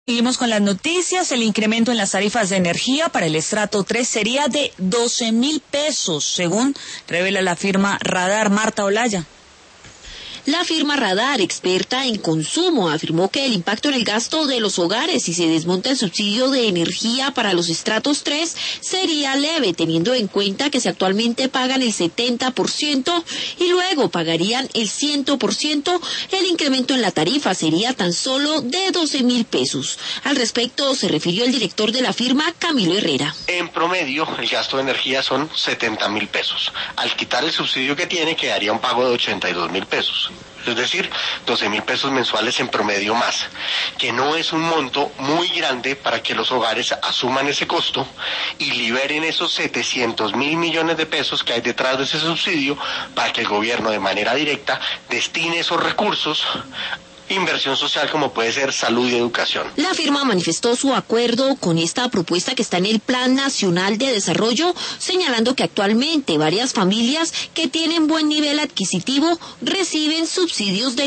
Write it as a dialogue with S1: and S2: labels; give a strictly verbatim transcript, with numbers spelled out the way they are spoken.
S1: Seguimos con las noticias. El incremento en las tarifas de energía para el estrato tres sería de doce mil pesos, según revela la firma Radar. Marta Olaya.
S2: La firma Radar, experta en consumo, afirmó que el impacto en el gasto de los hogares si se desmonta el subsidio de energía para los estratos tres sería leve, teniendo en cuenta que si actualmente pagan el setenta por ciento y luego pagarían el cien por ciento, el incremento en la tarifa sería tan solo de doce mil pesos. Al respecto se refirió el director de la firma, Camilo Herrera.
S3: En promedio, el gasto de energía son setenta mil pesos. Al quitar el subsidio que tiene, quedaría un pago de ochenta y dos mil pesos. Es decir, doce mil pesos mensuales en promedio más, que no es un monto muy grande para que los hogares asuman ese costo y liberen esos setecientos mil millones de pesos que hay detrás de ese subsidio para que el gobierno de manera directa destine esos recursos inversión social como puede ser salud y educación.
S2: La firma manifestó su acuerdo con esta propuesta que está en el Plan Nacional de Desarrollo, señalando que actualmente varias familias que tienen buen nivel adquisitivo reciben subsidios de